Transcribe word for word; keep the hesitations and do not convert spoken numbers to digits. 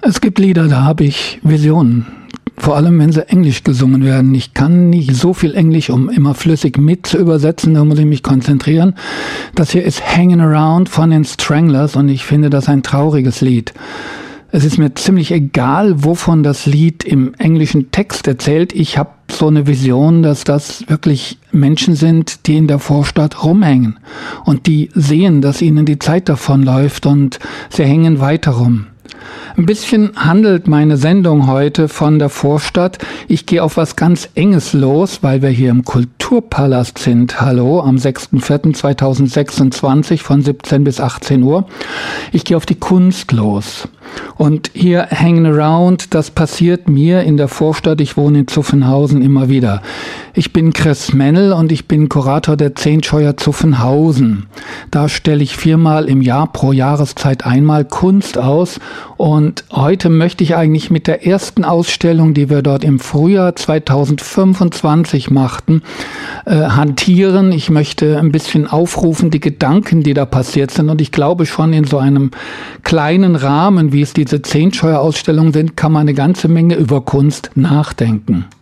Es gibt Lieder, da habe ich Visionen. Vor allem, wenn sie Englisch gesungen werden. Ich kann nicht so viel Englisch, um immer flüssig mit zu übersetzen, da muss ich mich konzentrieren. Das hier ist Hanging Around von den Stranglers und ich finde das ein trauriges Lied. Es ist mir ziemlich egal, wovon das Lied im englischen Text erzählt. Ich habe so eine Vision, dass das wirklich Menschen sind, die in der Vorstadt rumhängen und die sehen, dass ihnen die Zeit davonläuft und sie hängen weiter rum. Ein bisschen handelt meine Sendung heute von der Vorstadt. Ich gehe auf was ganz Enges los, weil wir hier im Kulturpalast sind. Hallo, am sechster vierter zweitausendsechsundzwanzig von siebzehn bis achtzehn Uhr. Ich gehe auf die Kunst los. Und hier Hanging Around, das passiert mir in der Vorstadt. Ich wohne in Zuffenhausen immer wieder. Ich bin Chris Mennel und ich bin Kurator der Zehntscheuer Zuffenhausen. Da stelle ich viermal im Jahr pro Jahreszeit einmal Kunst aus. Und heute möchte ich eigentlich mit der ersten Ausstellung, die wir dort im Frühjahr zweitausendfünfundzwanzig machten, äh, hantieren. Ich möchte ein bisschen aufrufen, die Gedanken, die da passiert sind. Und ich glaube schon in so einem kleinen Rahmen, wie es diese Zehntscheuer-Ausstellungen sind, kann man eine ganze Menge über Kunst nachdenken.